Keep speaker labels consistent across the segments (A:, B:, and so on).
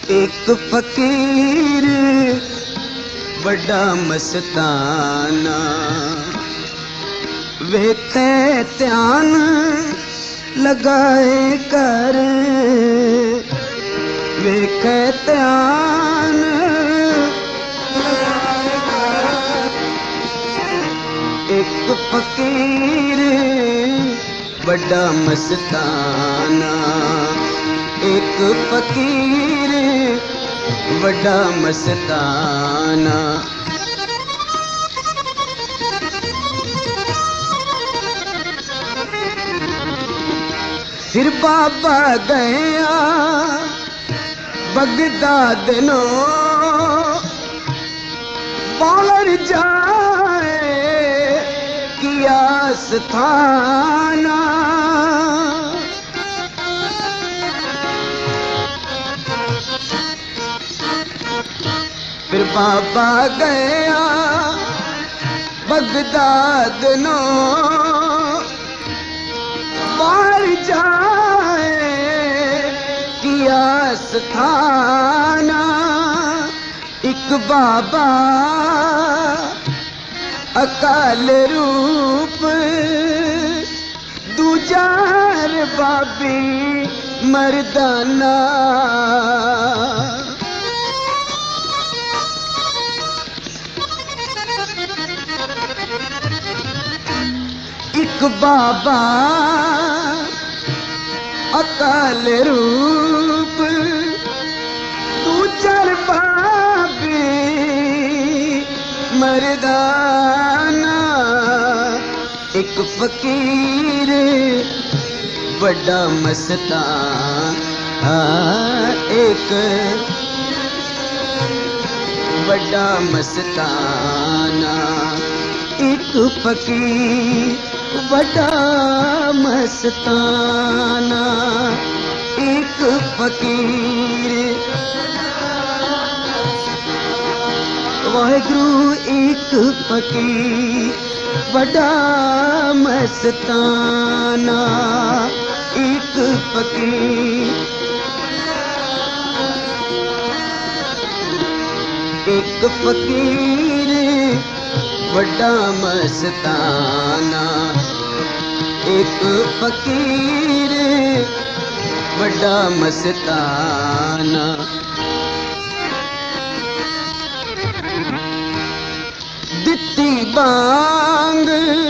A: एक फकीर बड़ा मस्ताना, वेखे ध्यान लगाए कर, वेखे ध्यान लगाए कर। एक फकीर बड़ा मस्ताना, एक फकीर बड़ा मस्ताना। फिर बाबा गया बगदाद नो, बालर जाए किया स्थाना। फिर बाबा गया बगदाद नो, बाहर जाए किया स्थाना। एक बाबा अकाल रूप, दूजार बाबी मर्दाना। एक बाबा अकाल रूप, दूजार बाबी मर्दाना। एक फकीर बड़ा मस्ताना, एक बड़ा मस्ताना। एक फकीर बड़ा मस्ताना, एक फकीर। वाहेगुरु एक फकीर बड़ा मस्ताना, एक फकीर। एक फकीर बड़ा मस्ताना, एक फकीर बड़ा मस्ताना। दित्ती बांग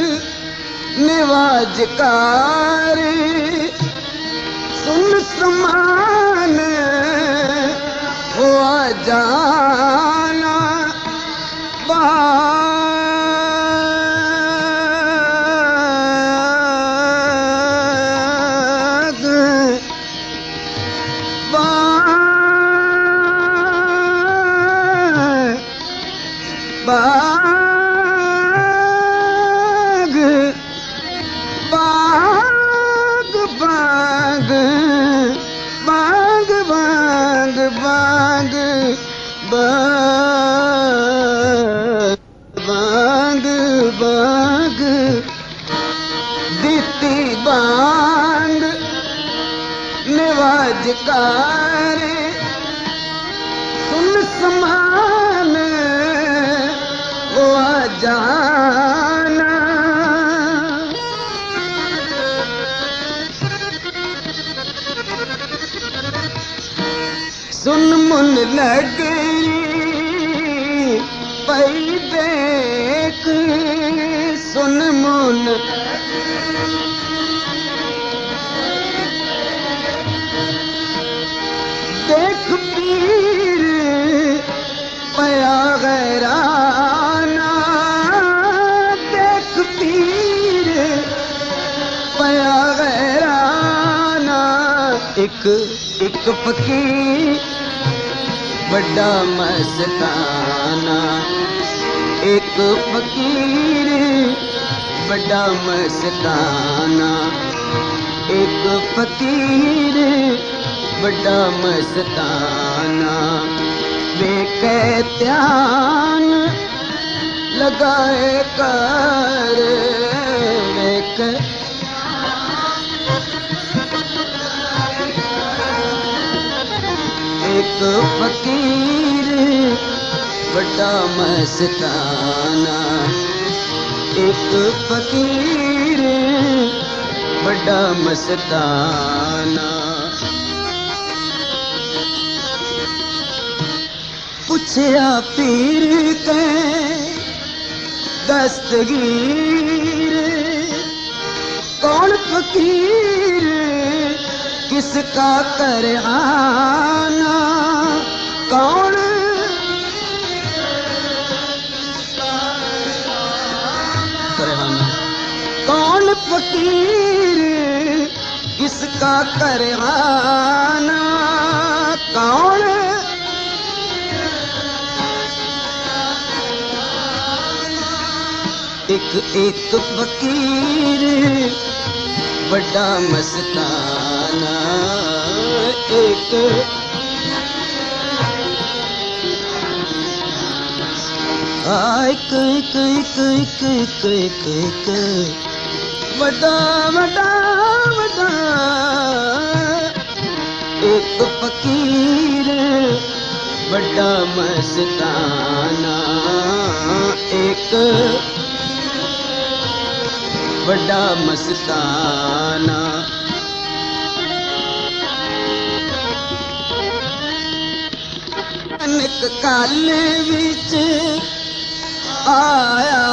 A: निवाजकार, सुन समान हुआ जाना। बाग बाग बाग बाग बाग बाग बाग बाग। दित्ती बांग निवाजकार, सुन समान हुआ जाना। सुन मुन लगरी पई देख, सुन मुन देख पीर पया गैराना। देख पीर पया गैराना। एक एक फकीर बड़ा मस्ताना, एक फकीर बड़ा मस्ताना, एक फकीर बड़ा मस्ताना। वेखे ध्यान लगाए कर, वेखे एक एक फकीर बड़ा मस्ताना, एक फकीर बड़ा मस्ताना। पूछया पीर के दस्तगीर, कौन फकीर किसका करे आना, कौन करे आना, कौन फकीर किसका करे आना, कौन एक एक फकीर बड़ा मस्ताना, एक एक एक एक एक एक एक बड़ा बड़ा बड़ा एक फकीर बड़ा मस्ताना, एक बड़ा मस्ताना। अनेक काल विच आया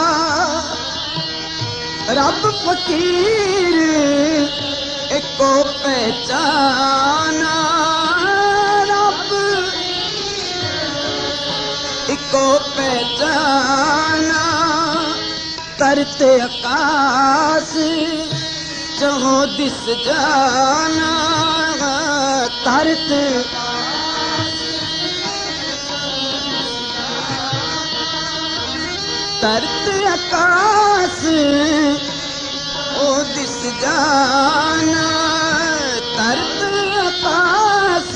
A: रब फकीर एको पहचाना, रब एको पहचाना। तरते आकाश जहो दिस जाना, तरते तरते आकाश ओ दिस जाना, तरते आकाश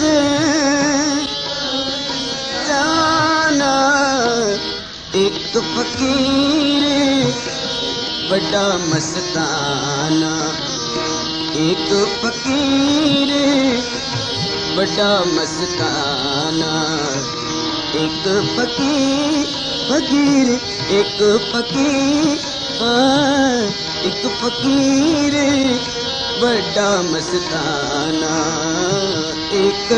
A: जाना। एक फकीर बड़ा मस्ताना, एक फकीर बड़ा मस्ताना, एक फकीर फकीर एक फकीर एक फकीर बड़ा मस्ताना, एक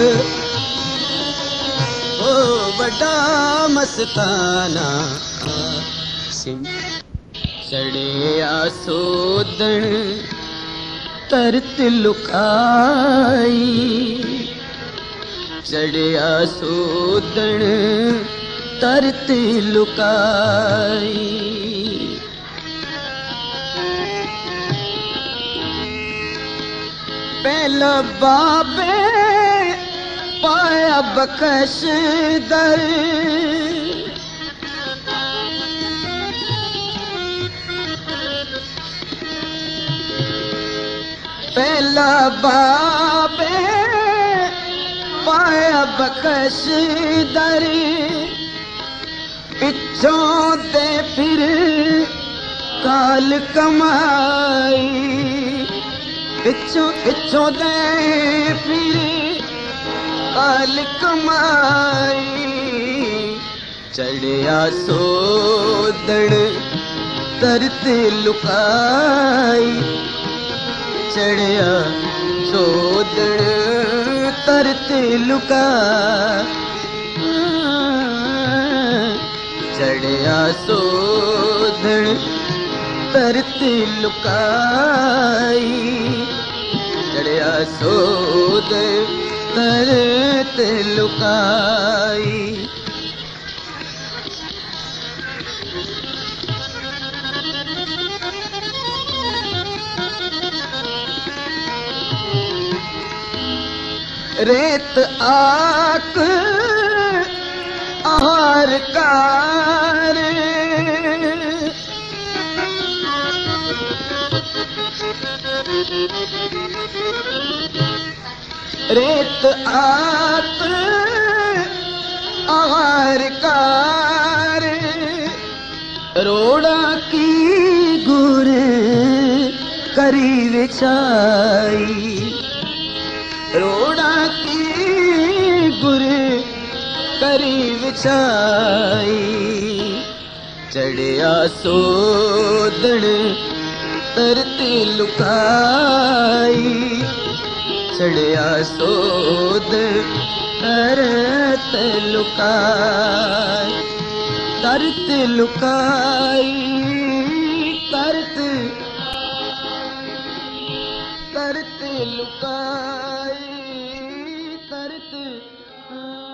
A: ओ बड़ा मस्ताना। चढ़िया सोदन तरत लुकाई, चढ़िया सोदन तरत लुकाई। पहला बाबे पाया बख्श दर, पहला बाबे पाया बख्श दर, पिछों दे फिर काल कमाई, पिछों पिछों दे फिर काल कमाई। चढ़िया सोदन तरत लुकाई, चढ़िया सोदन तरत लुकाई, चढ़िया सोदन तरत लुकाई, चढ़िया सोदन तरत लुकाई। रेत आक आहार कार, रेत आक आहार कार, रोड़ा की गुर करी विछाई, रोड़ा की गुर करी विछाई चढ़िया सोदण तरती लुकाई चढ़िया सोदण तरत लुकाई तरत लुकाई तरत तरत लुकाई तरत